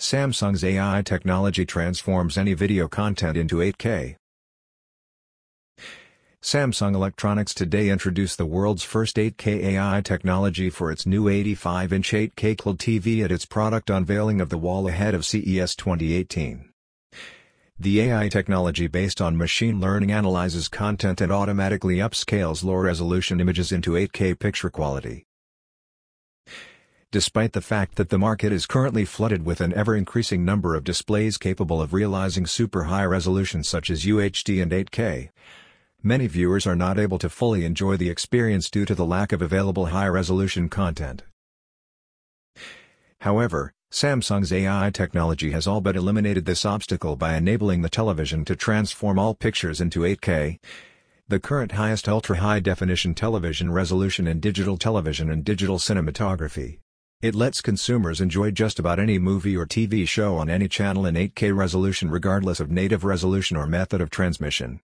Samsung's AI technology transforms any video content into 8K. Samsung Electronics today introduced the world's first 8K AI technology for its new 85-inch 8K QLED TV at its product unveiling of the wall ahead of CES 2018. The AI technology based on machine learning analyzes content and automatically upscales low-resolution images into 8K picture quality. Despite the fact that the market is currently flooded with an ever-increasing number of displays capable of realizing super high resolution such as UHD and 8K, many viewers are not able to fully enjoy the experience due to the lack of available high-resolution content. However, Samsung's AI technology has all but eliminated this obstacle by enabling the television to transform all pictures into 8K, the current highest ultra-high-definition television resolution in digital television and digital cinematography. It lets consumers enjoy just about any movie or TV show on any channel in 8K resolution regardless of native resolution or method of transmission.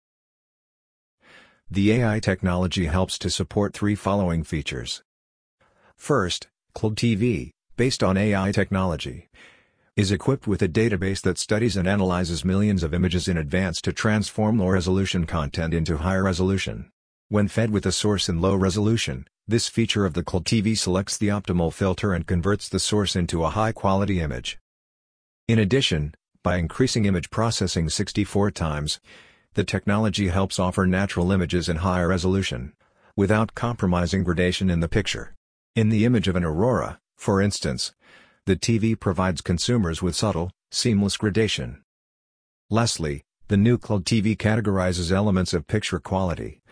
The AI technology helps to support three following features. First, QLED TV, based on AI technology, is equipped with a database that studies and analyzes millions of images in advance to transform low-resolution content into higher resolution. When fed with a source in low resolution, this feature of the QLED TV selects the optimal filter and converts the source into a high-quality image. In addition, by increasing image processing 64 times, the technology helps offer natural images in higher resolution, without compromising gradation in the picture. In the image of an aurora, for instance, the TV provides consumers with subtle, seamless gradation. Lastly, the new QLED TV categorizes elements of picture quality,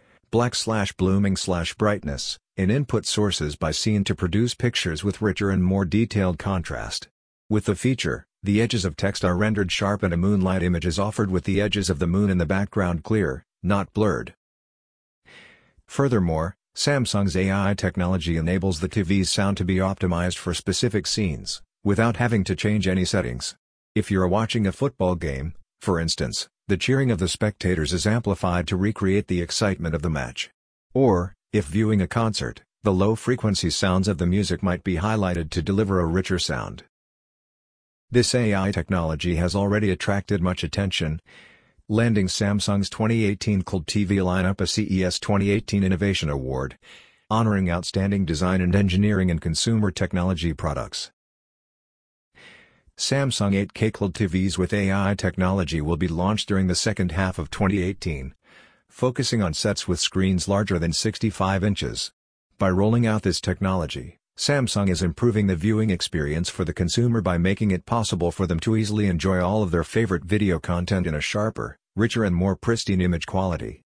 black/blooming/brightness, in input sources by scene to produce pictures with richer and more detailed contrast. With the feature, the edges of text are rendered sharp and a moonlight image is offered with the edges of the moon in the background clear, not blurred. Furthermore, Samsung's AI technology enables the TV's sound to be optimized for specific scenes, without having to change any settings. If you're watching a football game, for instance, the cheering of the spectators is amplified to recreate the excitement of the match. Or, if viewing a concert, the low-frequency sounds of the music might be highlighted to deliver a richer sound. This AI technology has already attracted much attention, landing Samsung's 2018 QLED TV lineup a CES 2018 Innovation Award, honoring outstanding design and engineering in consumer technology products. Samsung 8K QLED TVs with AI technology will be launched during the second half of 2018, focusing on sets with screens larger than 65 inches. By rolling out this technology, Samsung is improving the viewing experience for the consumer by making it possible for them to easily enjoy all of their favorite video content in a sharper, richer and more pristine image quality.